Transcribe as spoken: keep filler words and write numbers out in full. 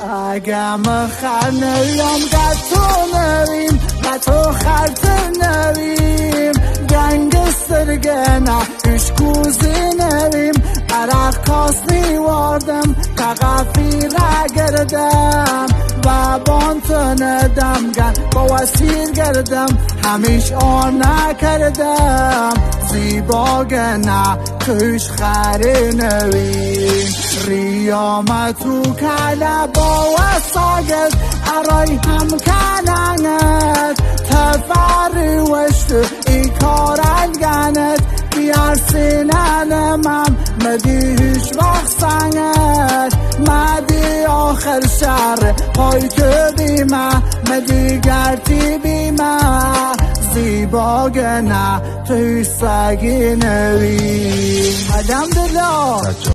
اگه مخر نویم گد تو نویم گد تو خرتر نویم گنگستر گنه اشکوزی نویم عرق کاس نیوردم که غفی را گردم و بانتن دمگن با وسیر گردم همیش آن نکردم زیبا گنه کش خری نویم ریامتو کله با وساگت ارای هم کننت تفری وشت ای کارنگنت بیار سیننمم مدیش وقت سنگت مدی آخر شهر پای که بیمه مدی گرتی بیمه زیبا گنه توی سگی نوی مدام دلا